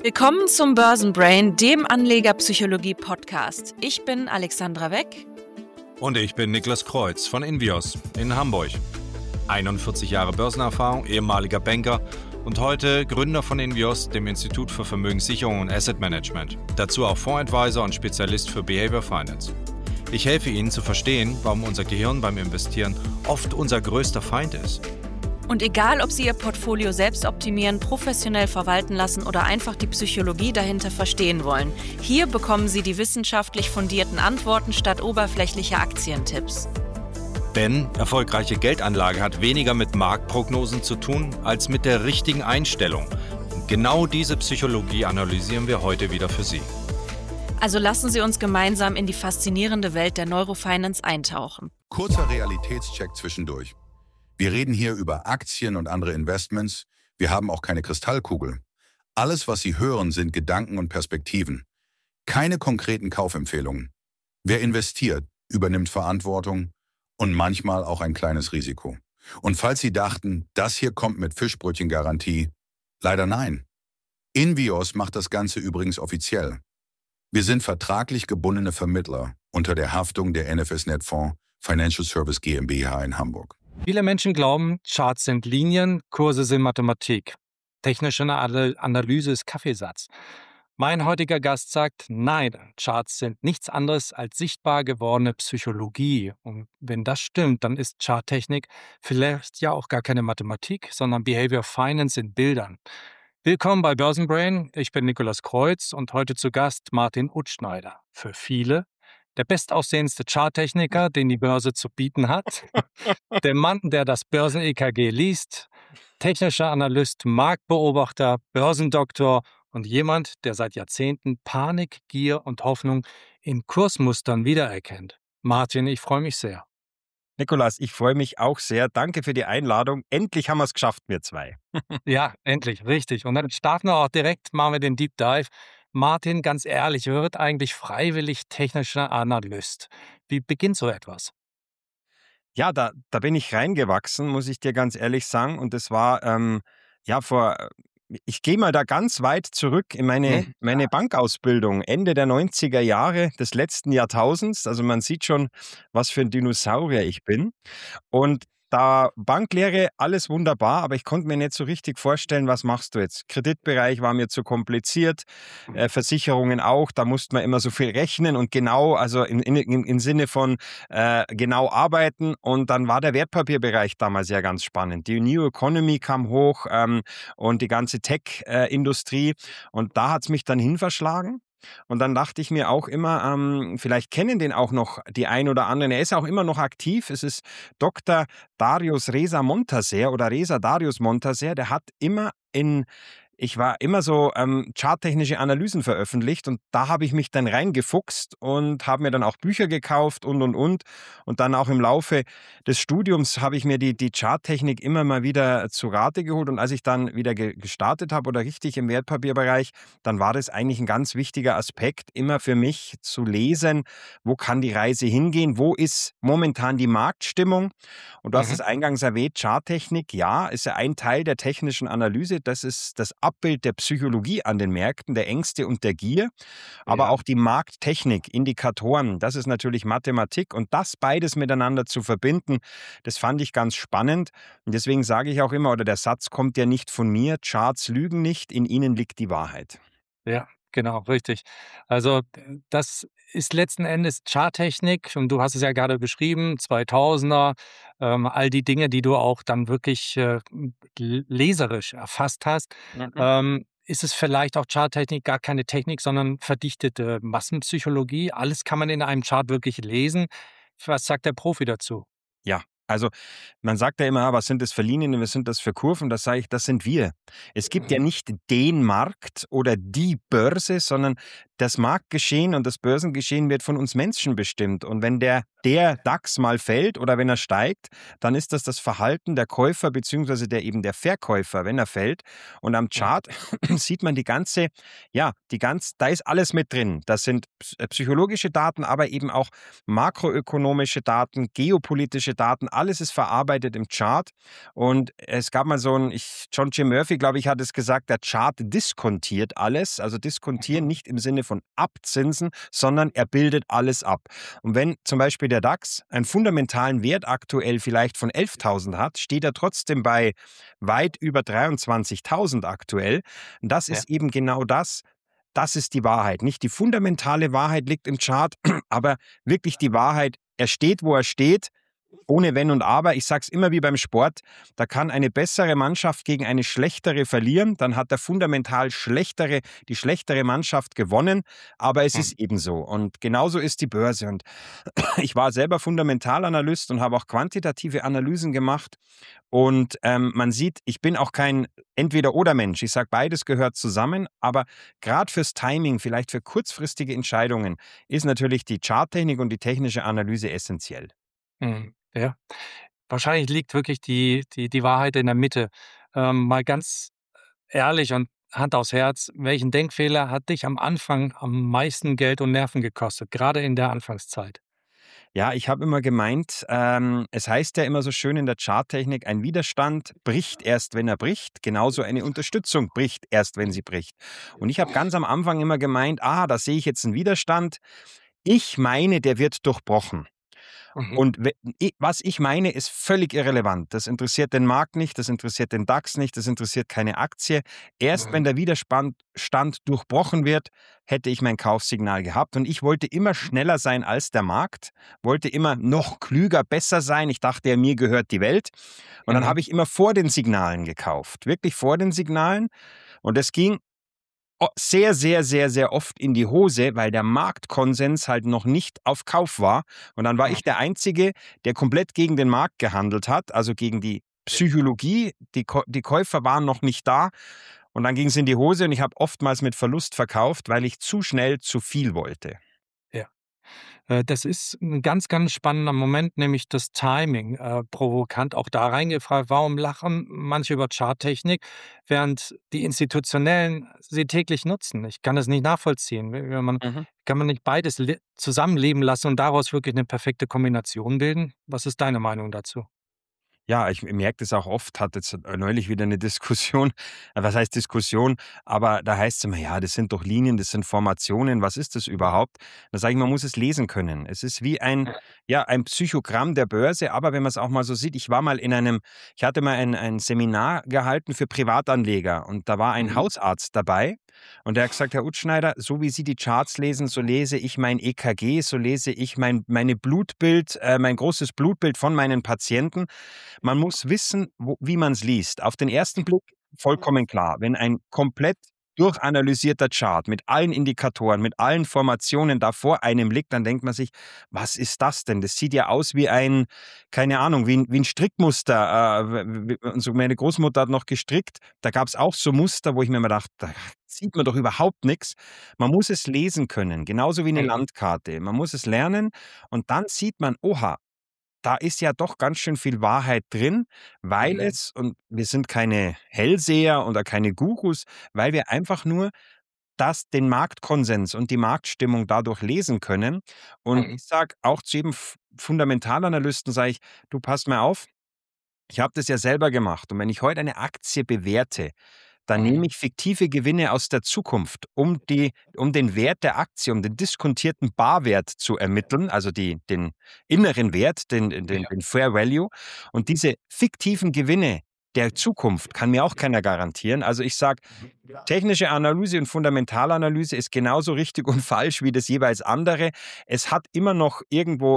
Willkommen zum Börsenbrain, dem Anlegerpsychologie-Podcast. Ich bin Alexandra Weck. Und ich bin Niklas Kreuz von Invios in Hamburg. 41 Jahre Börsenerfahrung, ehemaliger Banker und heute Gründer von Invios, dem Institut für Vermögenssicherung und Asset Management. Dazu auch Fondsadvisor und Spezialist für Behavior Finance. Ich helfe Ihnen zu verstehen, warum unser Gehirn beim Investieren oft unser größter Feind ist. Und egal, ob Sie Ihr Portfolio selbst optimieren, professionell verwalten lassen oder einfach die Psychologie dahinter verstehen wollen, hier bekommen Sie die wissenschaftlich fundierten Antworten statt oberflächlicher Aktientipps. Denn erfolgreiche Geldanlage hat weniger mit Marktprognosen zu tun, als mit der richtigen Einstellung. Und genau diese Psychologie analysieren wir heute wieder für Sie. Also lassen Sie uns gemeinsam in die faszinierende Welt der Neurofinance eintauchen. Kurzer Realitätscheck zwischendurch. Wir reden hier über Aktien und andere Investments. Wir haben auch keine Kristallkugel. Alles, was Sie hören, sind Gedanken und Perspektiven. Keine konkreten Kaufempfehlungen. Wer investiert, übernimmt Verantwortung und manchmal auch ein kleines Risiko. Und falls Sie dachten, das hier kommt mit Fischbrötchen-Garantie, leider nein. Invios macht das Ganze übrigens offiziell. Wir sind vertraglich gebundene Vermittler unter der Haftung der NFS Netfonds Financial Service GmbH in Hamburg. Viele Menschen glauben, Charts sind Linien, Kurse sind Mathematik. Technische Analyse ist Kaffeesatz. Mein heutiger Gast sagt, nein, Charts sind nichts anderes als sichtbar gewordene Psychologie. Und wenn das stimmt, dann ist Charttechnik vielleicht ja auch gar keine Mathematik, sondern Behavior Finance in Bildern. Willkommen bei Börsenbrain. Ich bin Niklas Kreuz und heute zu Gast Martin Utzschneider. Für viele der bestaussehendste Charttechniker, den die Börse zu bieten hat. Der Mann, der das Börsen-EKG liest, technischer Analyst, Marktbeobachter, Börsendoktor und jemand, der seit Jahrzehnten Panik, Gier und Hoffnung in Kursmustern wiedererkennt. Martin, ich freue mich sehr. Niklas, ich freue mich auch sehr. Danke für die Einladung. Endlich haben wir es geschafft, wir zwei. Ja, endlich, richtig. Und dann starten wir auch direkt, machen wir den Deep Dive. Martin, ganz ehrlich, wer wird eigentlich freiwillig technischer Analyst? Wie beginnt so etwas? Ja, da bin ich reingewachsen, muss ich dir ganz ehrlich sagen. Und das war, ich gehe mal da ganz weit zurück in meine Bankausbildung, Ende der 90er Jahre des letzten Jahrtausends. Also man sieht schon, was für ein Dinosaurier ich bin. Und da Banklehre, alles wunderbar, aber ich konnte mir nicht so richtig vorstellen, was machst du jetzt? Kreditbereich war mir zu kompliziert, Versicherungen auch, da musste man immer so viel rechnen und genau, also im Sinne von genau arbeiten. Und dann war der Wertpapierbereich damals ja ganz spannend. Die New Economy kam hoch und die ganze Tech-Industrie und da hat es mich dann hinverschlagen. Und dann dachte ich mir auch immer, vielleicht kennen den auch noch die ein oder anderen. Er ist auch immer noch aktiv. Es ist Dr. Darius Reza Montaser oder Reza Darius Montaser. Der hat ich war immer so charttechnische Analysen veröffentlicht und da habe ich mich dann reingefuchst und habe mir dann auch Bücher gekauft und. Und dann auch im Laufe des Studiums habe ich mir die Charttechnik immer mal wieder zu Rate geholt und als ich dann wieder gestartet habe oder richtig im Wertpapierbereich, dann war das eigentlich ein ganz wichtiger Aspekt, immer für mich zu lesen, wo kann die Reise hingehen, wo ist momentan die Marktstimmung. Und du hast es eingangs erwähnt, Charttechnik, ja, ist ja ein Teil der technischen Analyse, das ist das Abbild der Psychologie an den Märkten, der Ängste und der Gier, aber auch die Markttechnik, Indikatoren, das ist natürlich Mathematik und das beides miteinander zu verbinden, das fand ich ganz spannend und deswegen sage ich auch immer, oder der Satz kommt ja nicht von mir, Charts lügen nicht, in ihnen liegt die Wahrheit. Ja, genau, richtig. Also das ist letzten Endes Charttechnik und du hast es ja gerade beschrieben, 2000er, all die Dinge, die du auch dann wirklich leserisch erfasst hast. Ist es vielleicht auch Charttechnik gar keine Technik, sondern verdichtete Massenpsychologie? Alles kann man in einem Chart wirklich lesen. Was sagt der Profi dazu? Ja. Also man sagt ja immer, was sind das für Linien, was sind das für Kurven? Das sage ich, das sind wir. Es gibt ja nicht den Markt oder die Börse, sondern das Marktgeschehen und das Börsengeschehen wird von uns Menschen bestimmt. Und wenn der DAX mal fällt oder wenn er steigt, dann ist das Verhalten der Käufer beziehungsweise der Verkäufer, wenn er fällt. Und am Chart sieht man da ist alles mit drin. Das sind psychologische Daten, aber eben auch makroökonomische Daten, geopolitische Daten. Alles ist verarbeitet im Chart. Und es gab mal John G. Murphy, glaube ich, hat es gesagt, der Chart diskontiert alles. Also diskontieren nicht im Sinne von abzinsen, sondern er bildet alles ab. Und wenn zum Beispiel der DAX einen fundamentalen Wert aktuell vielleicht von 11.000 hat, steht er trotzdem bei weit über 23.000 aktuell. Und das ist eben genau das. Das ist die Wahrheit. Nicht die fundamentale Wahrheit liegt im Chart, aber wirklich die Wahrheit. Er steht, wo er steht. Ohne Wenn und Aber. Ich sage es immer wie beim Sport, da kann eine bessere Mannschaft gegen eine schlechtere verlieren, dann hat die schlechtere Mannschaft gewonnen, aber es ist eben so. Und genauso ist die Börse. Und ich war selber Fundamentalanalyst und habe auch quantitative Analysen gemacht. Und man sieht, ich bin auch kein Entweder-oder-Mensch. Ich sage, beides gehört zusammen, aber gerade fürs Timing, vielleicht für kurzfristige Entscheidungen, ist natürlich die Charttechnik und die technische Analyse essentiell. Ja, wahrscheinlich liegt wirklich die Wahrheit in der Mitte. Mal ganz ehrlich und Hand aufs Herz, welchen Denkfehler hat dich am Anfang am meisten Geld und Nerven gekostet, gerade in der Anfangszeit? Ja, ich habe immer gemeint, es heißt ja immer so schön in der Charttechnik, ein Widerstand bricht erst, wenn er bricht. Genauso eine Unterstützung bricht erst, wenn sie bricht. Und ich habe ganz am Anfang immer gemeint, da sehe ich jetzt einen Widerstand. Ich meine, der wird durchbrochen. Und was ich meine, ist völlig irrelevant. Das interessiert den Markt nicht, das interessiert den DAX nicht, das interessiert keine Aktie. Erst wenn der Widerstand durchbrochen wird, hätte ich mein Kaufsignal gehabt. Und ich wollte immer schneller sein als der Markt, wollte immer noch klüger, besser sein. Ich dachte, mir gehört die Welt. Und dann habe ich immer vor den Signalen gekauft, wirklich vor den Signalen. Und es ging sehr, sehr, sehr, sehr oft in die Hose, weil der Marktkonsens halt noch nicht auf Kauf war. Und dann war ich der Einzige, der komplett gegen den Markt gehandelt hat, also gegen die Psychologie. Die Käufer waren noch nicht da. Und dann ging es in die Hose und ich habe oftmals mit Verlust verkauft, weil ich zu schnell zu viel wollte. Das ist ein ganz, ganz spannender Moment, nämlich das Timing. Provokant auch da reingefragt, warum lachen manche über Charttechnik, während die Institutionellen sie täglich nutzen? Ich kann das nicht nachvollziehen. Kann man nicht beides zusammenleben lassen und daraus wirklich eine perfekte Kombination bilden? Was ist deine Meinung dazu? Ja, ich merke das auch oft, hatte jetzt neulich wieder eine Diskussion. Was heißt Diskussion? Aber da heißt es immer, ja, das sind doch Linien, das sind Formationen, was ist das überhaupt? Da sage ich, man muss es lesen können. Es ist wie ein Psychogramm der Börse, aber wenn man es auch mal so sieht, ich hatte mal ein Seminar gehalten für Privatanleger und da war ein Hausarzt dabei und der hat gesagt, Herr Utzschneider, so wie Sie die Charts lesen, so lese ich mein EKG, so lese ich mein großes Blutbild von meinen Patienten. Man muss wissen, wie man es liest. Auf den ersten Blick vollkommen klar. Wenn ein komplett durchanalysierter Chart mit allen Indikatoren, mit allen Formationen da vor einem liegt, dann denkt man sich, was ist das denn? Das sieht ja aus wie keine Ahnung, wie ein Strickmuster. Meine Großmutter hat noch gestrickt, da gab es auch so Muster, wo ich mir immer dachte, da sieht man doch überhaupt nichts. Man muss es lesen können, genauso wie eine Landkarte. Man muss es lernen und dann sieht man, oha, da ist ja doch ganz schön viel Wahrheit drin, und wir sind keine Hellseher oder keine Gurus, weil wir einfach nur den Marktkonsens und die Marktstimmung dadurch lesen können. Und ich sage auch zu jedem Fundamentalanalysten, sage ich, du pass mal auf, ich habe das ja selber gemacht. Und wenn ich heute eine Aktie bewerte, dann nehme ich fiktive Gewinne aus der Zukunft, um den Wert der Aktie, um den diskontierten Barwert zu ermitteln, also den inneren Wert, den Fair Value. Und diese fiktiven Gewinne der Zukunft kann mir auch keiner garantieren. Also ich sage, technische Analyse und Fundamentalanalyse ist genauso richtig und falsch wie das jeweils andere. Es hat immer noch irgendwo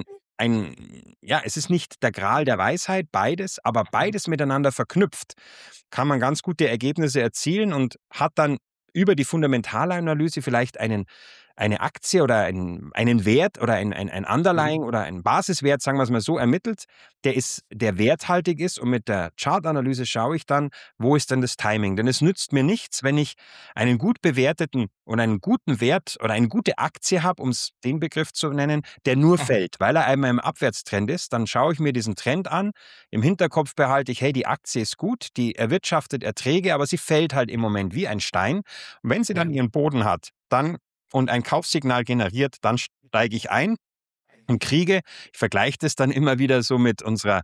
es ist nicht der Gral der Weisheit, beides, aber beides miteinander verknüpft, kann man ganz gute Ergebnisse erzielen und hat dann über die Fundamentalanalyse vielleicht einen eine Aktie oder einen Wert oder ein Underlying oder ein Basiswert, sagen wir es mal so, ermittelt, der werthaltig ist, und mit der Chartanalyse schaue ich dann, wo ist denn das Timing? Denn es nützt mir nichts, wenn ich einen gut bewerteten und einen guten Wert oder eine gute Aktie habe, um es den Begriff zu nennen, der nur fällt, weil er einmal im Abwärtstrend ist. Dann schaue ich mir diesen Trend an. Im Hinterkopf behalte ich, hey, die Aktie ist gut, die erwirtschaftet Erträge, aber sie fällt halt im Moment wie ein Stein. Und wenn sie dann ihren Boden hat, dann und ein Kaufsignal generiert, dann steige ich ein und kriege, ich vergleiche das dann immer wieder so mit unserer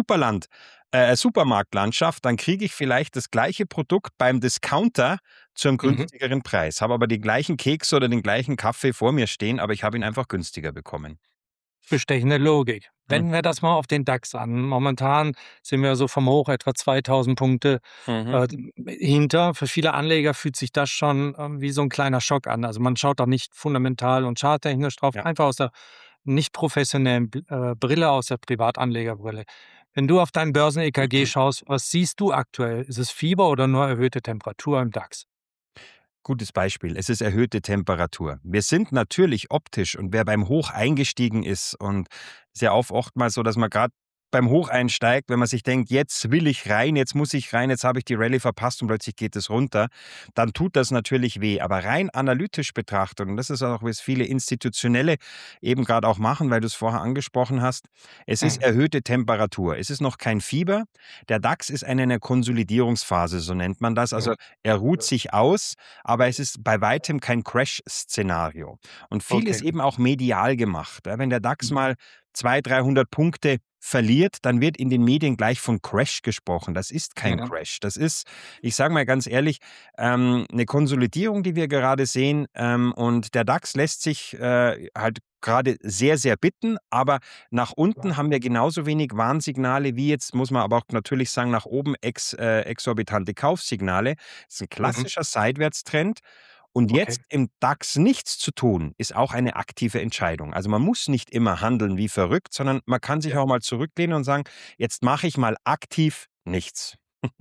Supermarktlandschaft, dann kriege ich vielleicht das gleiche Produkt beim Discounter zu einem günstigeren Preis, habe aber die gleichen Kekse oder den gleichen Kaffee vor mir stehen, aber ich habe ihn einfach günstiger bekommen. Bestechende Logik. Wenden wir das mal auf den DAX an. Momentan sind wir so vom Hoch etwa 2000 Punkte hinter. Für viele Anleger fühlt sich das schon wie so ein kleiner Schock an. Also man schaut da nicht fundamental und charttechnisch drauf, einfach aus der nicht professionellen Brille, aus der Privatanlegerbrille. Wenn du auf dein Börsen-EKG schaust, was siehst du aktuell? Ist es Fieber oder nur erhöhte Temperatur im DAX? Gutes Beispiel. Es ist erhöhte Temperatur. Wir sind natürlich optisch, und wer beim Hoch eingestiegen ist, und sehr oftmals so, dass man gerade beim Hoch einsteigt, wenn man sich denkt, jetzt will ich rein, jetzt muss ich rein, jetzt habe ich die Rallye verpasst und plötzlich geht es runter, dann tut das natürlich weh. Aber rein analytisch betrachtet, und das ist auch, was viele Institutionelle eben gerade auch machen, weil du es vorher angesprochen hast, es ist erhöhte Temperatur. Es ist noch kein Fieber. Der DAX ist in einer Konsolidierungsphase, so nennt man das. Also er ruht sich aus, aber es ist bei weitem kein Crash-Szenario. Und viel ist eben auch medial gemacht. Wenn der DAX mal 200, 300 Punkte verliert, dann wird in den Medien gleich von Crash gesprochen. Das ist kein Crash. Das ist, ich sage mal ganz ehrlich, eine Konsolidierung, die wir gerade sehen. Und der DAX lässt sich halt gerade sehr, sehr bitten, aber nach unten haben wir genauso wenig Warnsignale wie jetzt, muss man aber auch natürlich sagen, nach oben exorbitante Kaufsignale. Das ist ein klassischer Seitwärtstrend. Und jetzt im DAX nichts zu tun, ist auch eine aktive Entscheidung. Also man muss nicht immer handeln wie verrückt, sondern man kann sich auch mal zurücklehnen und sagen, jetzt mache ich mal aktiv nichts.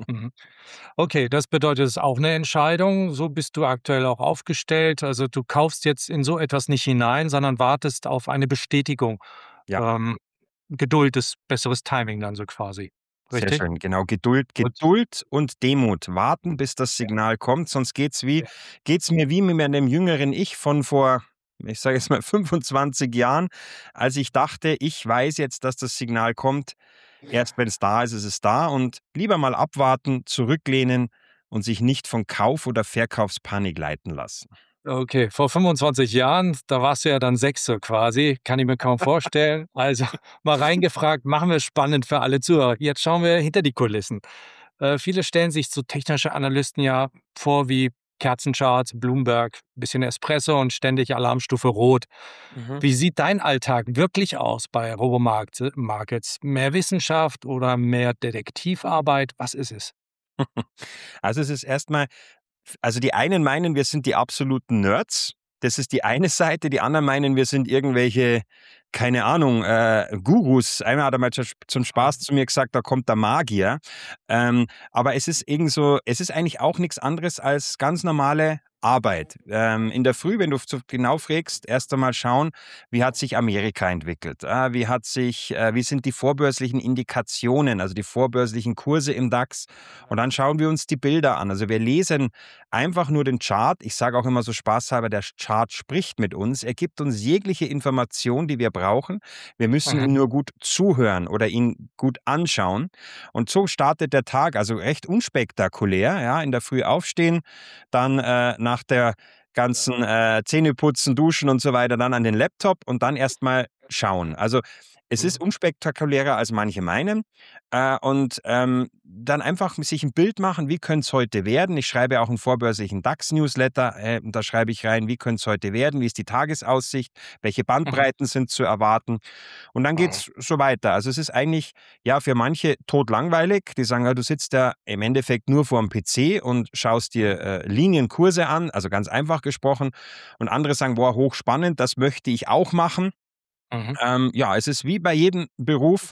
Okay, das bedeutet, es ist auch eine Entscheidung. So bist du aktuell auch aufgestellt. Also du kaufst jetzt in so etwas nicht hinein, sondern wartest auf eine Bestätigung. Ja. Geduld ist besseres Timing dann so quasi. Sehr Richtig? schön, genau. Geduld und Demut. Warten, bis das Signal kommt, sonst geht's mir wie mit meinem jüngeren Ich von vor, ich sage jetzt mal 25 Jahren, als ich dachte, ich weiß jetzt, dass das Signal kommt. Erst wenn es da ist, ist es da, und lieber mal abwarten, zurücklehnen und sich nicht von Kauf- oder Verkaufspanik leiten lassen. Okay, vor 25 Jahren, da warst du ja dann Sechse quasi, kann ich mir kaum vorstellen. Also mal reingefragt, machen wir es spannend für alle Zuhörer. Jetzt schauen wir hinter die Kulissen. Viele stellen sich so technische Analysten ja vor wie Kerzencharts, Bloomberg, bisschen Espresso und ständig Alarmstufe Rot. Wie sieht dein Alltag wirklich aus bei Robomarkets? Mehr Wissenschaft oder mehr Detektivarbeit? Was ist es? Also es ist erstmal, also die einen meinen, wir sind die absoluten Nerds. Das ist die eine Seite. Die anderen meinen, wir sind irgendwelche, keine Ahnung, Gurus. Einmal hat er mal zum Spaß zu mir gesagt, da kommt der Magier. Aber es ist eigentlich auch nichts anderes als ganz normale Arbeit. In der Früh, wenn du genau fragst, erst einmal schauen, wie hat sich Amerika entwickelt? Wie sind die vorbörslichen Indikationen, also die vorbörslichen Kurse im DAX? Und dann schauen wir uns die Bilder an. Also wir lesen einfach nur den Chart. Ich sage auch immer so spaßhalber, der Chart spricht mit uns. Er gibt uns jegliche Information, die wir brauchen. Wir müssen ihm nur gut zuhören oder ihn gut anschauen. Und so startet der Tag, also recht unspektakulär. Ja, in der Früh aufstehen, dann nach der ganzen Zähneputzen, Duschen und so weiter, dann an den Laptop und dann erstmal schauen. Also es ist unspektakulärer, als manche meinen. Und dann einfach sich ein Bild machen, wie könnte es heute werden. Ich schreibe auch einen vorbörslichen DAX-Newsletter. Da schreibe ich rein, wie könnte es heute werden, wie ist die Tagesaussicht, welche Bandbreiten sind zu erwarten. Und dann geht es so weiter. Also es ist eigentlich ja für manche totlangweilig. Die sagen, ja, du sitzt ja im Endeffekt nur vor dem PC und schaust dir Linienkurse an, also ganz einfach gesprochen. Und andere sagen, boah, hochspannend, das möchte ich auch machen. Ja, es ist wie bei jedem Beruf.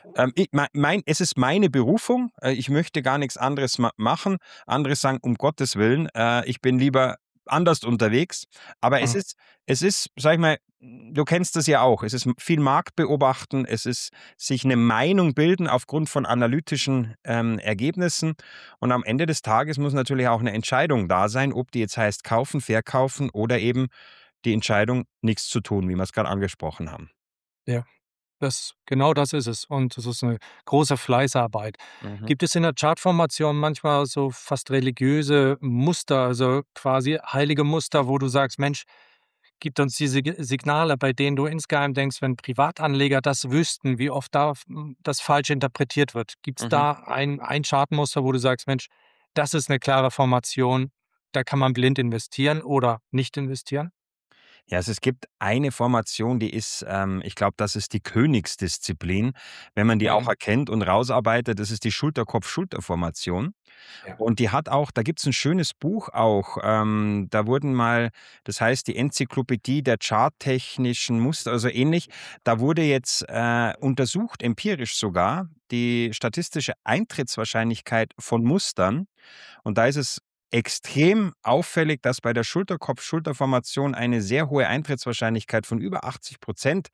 Es ist meine Berufung. Ich möchte gar nichts anderes machen. Andere sagen, um Gottes Willen, ich bin lieber anders unterwegs. Aber es ist, sag ich mal, du kennst das ja auch. Es ist viel Markt beobachten, es ist sich eine Meinung bilden aufgrund von analytischen Ergebnissen. Und am Ende des Tages muss natürlich auch eine Entscheidung da sein, ob die jetzt heißt kaufen, verkaufen oder eben die Entscheidung, nichts zu tun, wie wir es gerade angesprochen haben. Ja. Genau das ist es. Und das ist eine große Fleißarbeit. Gibt es in der Chartformation manchmal so fast religiöse Muster, also quasi heilige Muster, wo du sagst, Mensch, gibt uns diese Signale, bei denen du insgeheim denkst, wenn Privatanleger das wüssten, wie oft da das falsch interpretiert wird. Gibt es da ein Chartmuster, wo du sagst, Mensch, das ist eine klare Formation, da kann man blind investieren oder nicht investieren? Ja, also es gibt eine Formation, die ist, ich glaube, das ist die Königsdisziplin, wenn man die auch erkennt und rausarbeitet, das ist die Schulter-Kopf-Schulter-Formation. Ja. Und die hat auch, da gibt es ein schönes Buch auch, da wurden mal, das heißt die Enzyklopädie der charttechnischen Muster, also ähnlich, da wurde jetzt untersucht, empirisch sogar, die statistische Eintrittswahrscheinlichkeit von Mustern. Und da ist es extrem auffällig, dass bei der Schulter-Kopf-Schulter-Formation eine sehr hohe Eintrittswahrscheinlichkeit von über 80%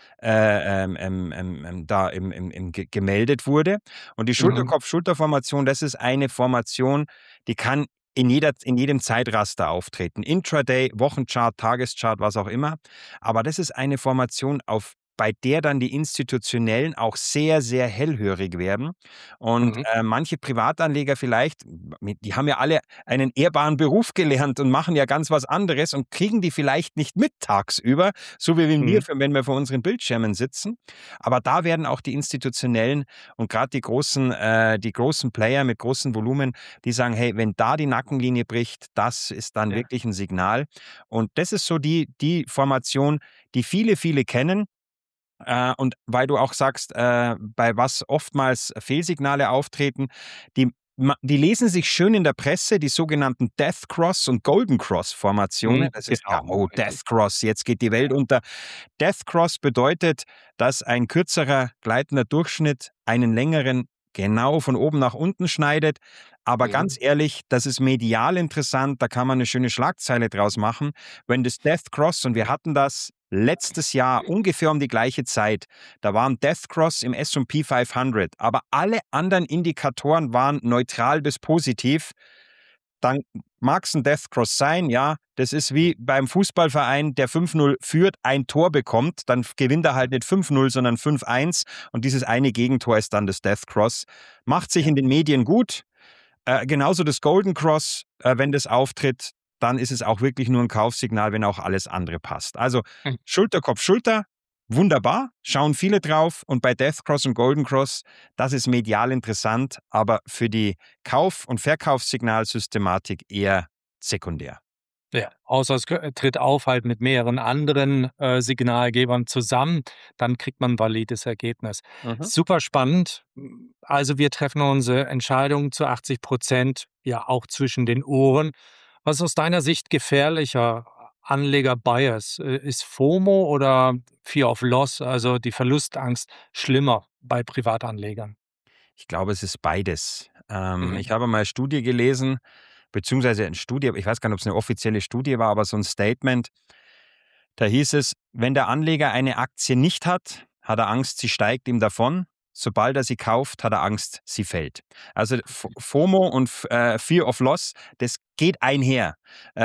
da gemeldet wurde. Und die Schulter-Kopf-Schulter-Formation, das ist eine Formation, die kann in jedem Zeitraster auftreten. Intraday, Wochenchart, Tageschart, was auch immer. Aber das ist eine Formation, bei der dann die Institutionellen auch sehr, sehr hellhörig werden. Und manche Privatanleger vielleicht, die haben ja alle einen ehrbaren Beruf gelernt und machen ja ganz was anderes und kriegen die vielleicht nicht mit tagsüber, so wie wenn wir vor unseren Bildschirmen sitzen. Aber da werden auch die Institutionellen und gerade die großen Player mit großen Volumen, die sagen, hey, wenn da die Nackenlinie bricht, das ist dann wirklich ein Signal. Und das ist so die Formation, die viele, viele kennen. Und weil du auch sagst, bei was oftmals Fehlsignale auftreten, die lesen sich schön in der Presse, die sogenannten Death Cross und Golden Cross Formationen. Das ist, Death Cross, jetzt geht die Welt unter. Death Cross bedeutet, dass ein kürzerer gleitender Durchschnitt einen längeren genau von oben nach unten schneidet. Aber ganz ehrlich, das ist medial interessant, da kann man eine schöne Schlagzeile draus machen. Wenn das Death Cross, und wir hatten das letztes Jahr ungefähr um die gleiche Zeit, da war ein Death Cross im S&P 500, aber alle anderen Indikatoren waren neutral bis positiv. Dann mag es ein Death Cross sein, ja, das ist wie beim Fußballverein, der 5-0 führt, ein Tor bekommt, dann gewinnt er halt nicht 5-0, sondern 5-1 und dieses eine Gegentor ist dann das Death Cross. Macht sich in den Medien gut, genauso das Golden Cross, wenn das auftritt, dann ist es auch wirklich nur ein Kaufsignal, wenn auch alles andere passt. Also Schulter, Kopf, Schulter, wunderbar, schauen viele drauf und bei Death Cross und Golden Cross, das ist medial interessant, aber für die Kauf- und Verkaufssignalsystematik eher sekundär. Ja, außer es tritt auf halt mit mehreren anderen Signalgebern zusammen, dann kriegt man ein valides Ergebnis. Super spannend. Also wir treffen unsere Entscheidungen zu 80% ja auch zwischen den Ohren. Was ist aus deiner Sicht gefährlicher? Anleger-Bias? Ist FOMO oder Fear of Loss, also die Verlustangst, schlimmer bei Privatanlegern? Ich glaube, es ist beides. Ich habe mal eine Studie gelesen, beziehungsweise eine Studie, ich weiß gar nicht, ob es eine offizielle Studie war, aber so ein Statement. Da hieß es, wenn der Anleger eine Aktie nicht hat, hat er Angst, sie steigt ihm davon. Sobald er sie kauft, hat er Angst, sie fällt. Also FOMO und Fear of Loss, das geht einher.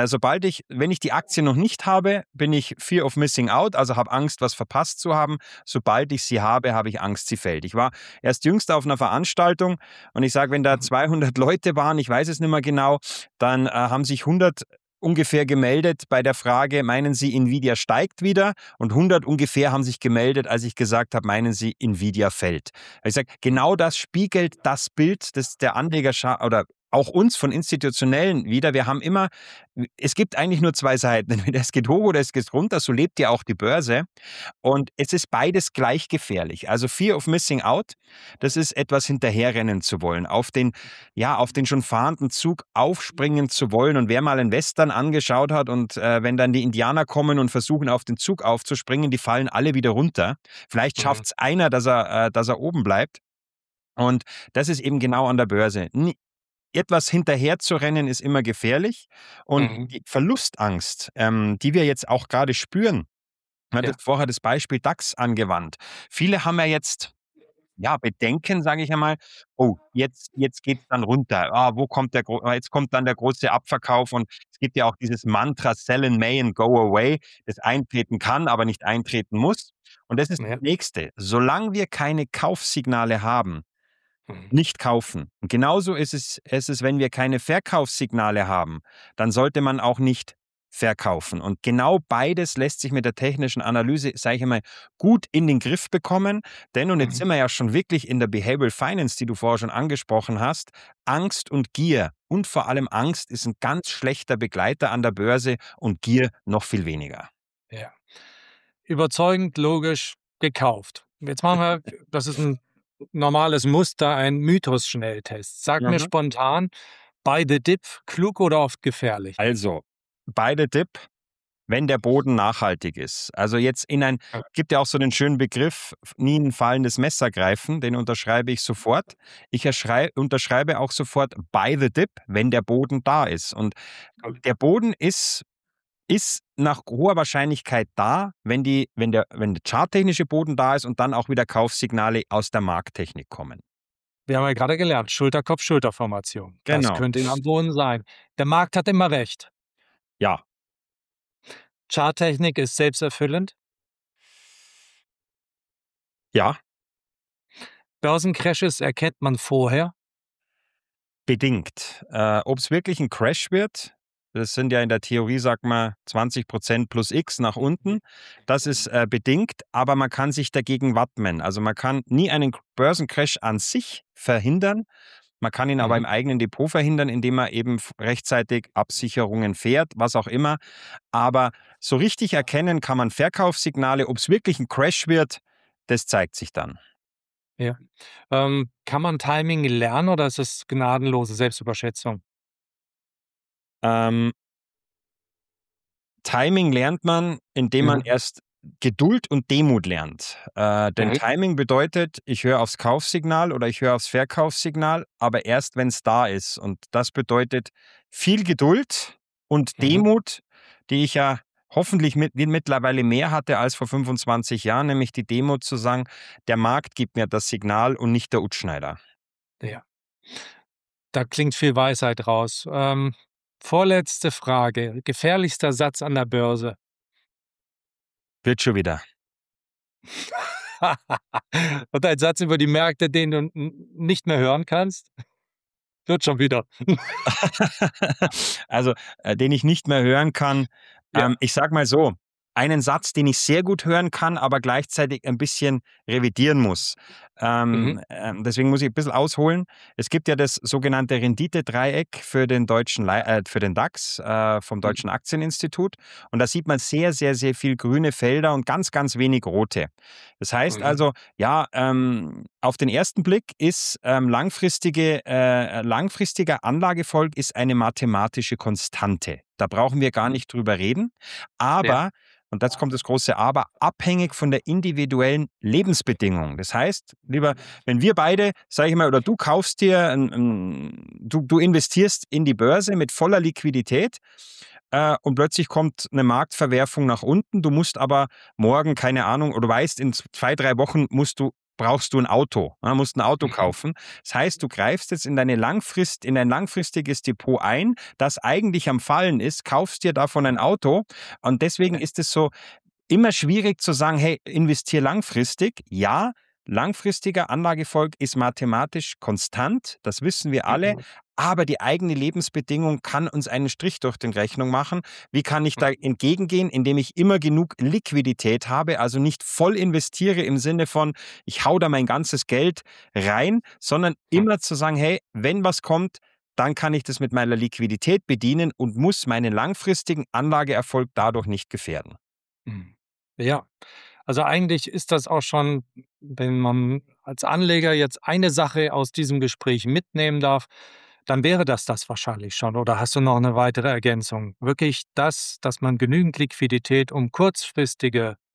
Wenn ich die Aktie noch nicht habe, bin ich Fear of Missing Out, also habe Angst, was verpasst zu haben. Sobald ich sie habe, habe ich Angst, sie fällt. Ich war erst jüngst auf einer Veranstaltung und ich sage, wenn da 200 Leute waren, ich weiß es nicht mehr genau, dann haben sich 100 ungefähr gemeldet bei der Frage, meinen Sie, Nvidia steigt wieder? Und 100 ungefähr haben sich gemeldet, als ich gesagt habe, meinen Sie, Nvidia fällt. Ich sage, genau das spiegelt das Bild, das der Anleger oder auch uns von Institutionellen wieder. Wir haben immer, es gibt eigentlich nur zwei Seiten. Entweder es geht hoch oder es geht runter. So lebt ja auch die Börse. Und es ist beides gleich gefährlich. Also Fear of Missing Out, das ist etwas hinterherrennen zu wollen, auf den schon fahrenden Zug aufspringen zu wollen. Und wer mal einen Western angeschaut hat und wenn dann die Indianer kommen und versuchen, auf den Zug aufzuspringen, die fallen alle wieder runter. Vielleicht schafft es einer, dass er oben bleibt. Und das ist eben genau an der Börse. etwas hinterher zu rennen ist immer gefährlich. Und Mhm. die Verlustangst, die wir jetzt auch gerade spüren, hat Ja. vorher das Beispiel DAX angewandt. Viele haben ja jetzt Bedenken, sage ich einmal, oh, jetzt geht es dann runter. Wo kommt jetzt kommt dann der große Abverkauf, und es gibt ja auch dieses Mantra Sell in May and go away, das eintreten kann, aber nicht eintreten muss. Und das ist Ja. das Nächste. Solange wir keine Kaufsignale haben, Mhm. nicht kaufen. Und genauso ist es, wenn wir keine Verkaufssignale haben, dann sollte man auch nicht verkaufen. Und genau beides lässt sich mit der technischen Analyse, sage ich einmal, gut in den Griff bekommen. Denn, und jetzt Mhm. sind wir ja schon wirklich in der Behavioral Finance, die du vorher schon angesprochen hast, Angst und Gier und vor allem Angst ist ein ganz schlechter Begleiter an der Börse und Gier noch viel weniger. Ja. Überzeugend, logisch, gekauft. Jetzt machen wir, das ist ein normales Muster, ein Mythos-Schnelltest. Sag mir Mhm. spontan, buy the dip, klug oder oft gefährlich? Also, beide Dip, wenn der Boden nachhaltig ist. Also jetzt gibt ja auch so den schönen Begriff, nie ein fallendes Messer greifen, den unterschreibe ich sofort. Ich unterschreibe auch sofort buy the dip, wenn der Boden da ist. Und der Boden ist nach hoher Wahrscheinlichkeit da, wenn der charttechnische Boden da ist und dann auch wieder Kaufsignale aus der Markttechnik kommen. Wir haben ja gerade gelernt, Schulter-Kopf-Schulter-Formation. Das Genau. könnte am Boden sein. Der Markt hat immer recht. Ja. Charttechnik ist selbsterfüllend. Ja. Börsencrashes erkennt man vorher. Bedingt. Ob es wirklich ein Crash wird, das sind ja in der Theorie, sagt man, 20% plus X nach unten. Das ist bedingt, aber man kann sich dagegen wappnen. Also man kann nie einen Börsencrash an sich verhindern. Man kann ihn aber im eigenen Depot verhindern, indem man eben rechtzeitig Absicherungen fährt, was auch immer. Aber so richtig erkennen kann man Verkaufssignale. Ob es wirklich ein Crash wird, das zeigt sich dann. Ja. Kann man Timing lernen oder ist es gnadenlose Selbstüberschätzung? Timing lernt man, indem man erst Geduld und Demut lernt. Denn Timing bedeutet, ich höre aufs Kaufsignal oder ich höre aufs Verkaufssignal, aber erst, wenn es da ist. Und das bedeutet viel Geduld und Demut, die ich ja hoffentlich mittlerweile mehr hatte als vor 25 Jahren, nämlich die Demut zu sagen, der Markt gibt mir das Signal und nicht der Utschneider. Ja. Da klingt viel Weisheit raus. Vorletzte Frage. Gefährlichster Satz an der Börse. Wird schon wieder. Und ein Satz über die Märkte, den du nicht mehr hören kannst? Wird schon wieder. Also, den ich nicht mehr hören kann. Ja. Ich sag mal so, einen Satz, den ich sehr gut hören kann, aber gleichzeitig ein bisschen revidieren muss. Deswegen muss ich ein bisschen ausholen. Es gibt ja das sogenannte Renditedreieck für den DAX vom Deutschen Aktieninstitut. Und da sieht man sehr, sehr, sehr viel grüne Felder und ganz, ganz wenig rote. Das heißt also, auf den ersten Blick ist langfristiger Anlageerfolg ist eine mathematische Konstante. Da brauchen wir gar nicht drüber reden. Aber, und jetzt kommt das große Aber, abhängig von der individuellen Lebensbedingung. Das heißt, lieber, wenn wir beide, sage ich mal, oder du kaufst dir, du investierst in die Börse mit voller Liquidität, und plötzlich kommt eine Marktverwerfung nach unten, du musst aber morgen, keine Ahnung, oder du weißt, in 2-3 Wochen brauchst du ein Auto, musst ein Auto kaufen. Das heißt, du greifst jetzt in ein langfristiges Depot ein, das eigentlich am Fallen ist, kaufst dir davon ein Auto, und deswegen ist es so immer schwierig zu sagen, hey, investier langfristig. Ja, langfristiger Anlageerfolg ist mathematisch konstant, das wissen wir alle, aber die eigene Lebensbedingung kann uns einen Strich durch den Rechnung machen. Wie kann ich da entgegengehen? Indem ich immer genug Liquidität habe, also nicht voll investiere im Sinne von, ich hau da mein ganzes Geld rein, sondern immer zu sagen, hey, wenn was kommt, dann kann ich das mit meiner Liquidität bedienen und muss meinen langfristigen Anlageerfolg dadurch nicht gefährden. Ja, also eigentlich ist das auch schon, wenn man als Anleger jetzt eine Sache aus diesem Gespräch mitnehmen darf, dann wäre das wahrscheinlich schon. Oder hast du noch eine weitere Ergänzung? Wirklich das, dass man genügend Liquidität, um kurzfristige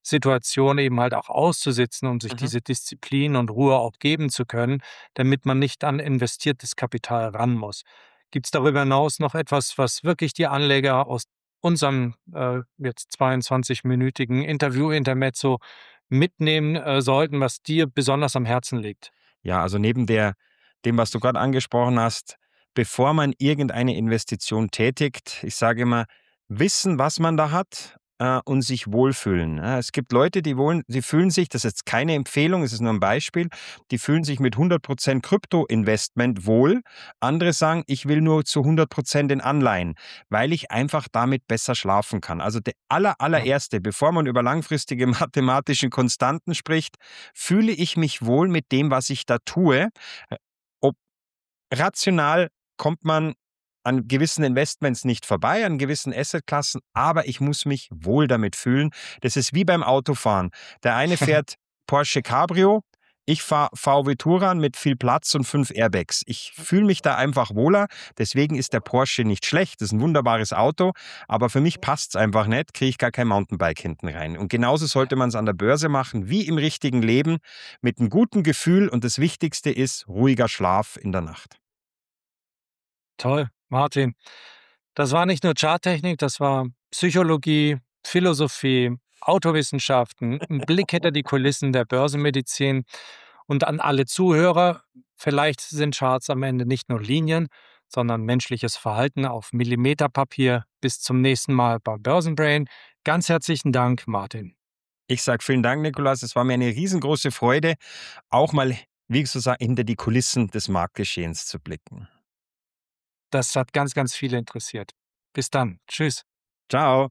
Situation eben halt auch auszusitzen, um sich diese Disziplin und Ruhe auch geben zu können, damit man nicht an investiertes Kapital ran muss. Gibt es darüber hinaus noch etwas, was wirklich die Anleger aus unserem jetzt 22-minütigen Interview-Intermezzo mitnehmen sollten, was dir besonders am Herzen liegt? Ja, also neben dem, was du gerade angesprochen hast, bevor man irgendeine Investition tätigt, ich sage immer, wissen, was man da hat und sich wohlfühlen. Ja, es gibt Leute, die fühlen sich, das ist jetzt keine Empfehlung, es ist nur ein Beispiel, die fühlen sich mit 100% Krypto-Investment wohl. Andere sagen, ich will nur zu 100% in Anleihen, weil ich einfach damit besser schlafen kann. Also der allererste, bevor man über langfristige mathematische Konstanten spricht, fühle ich mich wohl mit dem, was ich da tue. Ob rational kommt man an gewissen Investments nicht vorbei, an gewissen Assetklassen, aber ich muss mich wohl damit fühlen. Das ist wie beim Autofahren. Der eine fährt Porsche Cabrio, ich fahre VW Touran mit viel Platz und 5 Airbags. Ich fühle mich da einfach wohler, deswegen ist der Porsche nicht schlecht, das ist ein wunderbares Auto, aber für mich passt es einfach nicht, kriege ich gar kein Mountainbike hinten rein. Und genauso sollte man es an der Börse machen, wie im richtigen Leben, mit einem guten Gefühl, und das Wichtigste ist ruhiger Schlaf in der Nacht. Toll, Martin. Das war nicht nur Charttechnik, das war Psychologie, Philosophie, Autowissenschaften, ein Blick hinter die Kulissen der Börsenmedizin. Und an alle Zuhörer, vielleicht sind Charts am Ende nicht nur Linien, sondern menschliches Verhalten auf Millimeterpapier. Bis zum nächsten Mal bei Börsenbrain. Ganz herzlichen Dank, Martin. Ich sage vielen Dank, Nikolaus. Es war mir eine riesengroße Freude, auch mal, wie gesagt, hinter die Kulissen des Marktgeschehens zu blicken. Das hat ganz, ganz viele interessiert. Bis dann. Tschüss. Ciao.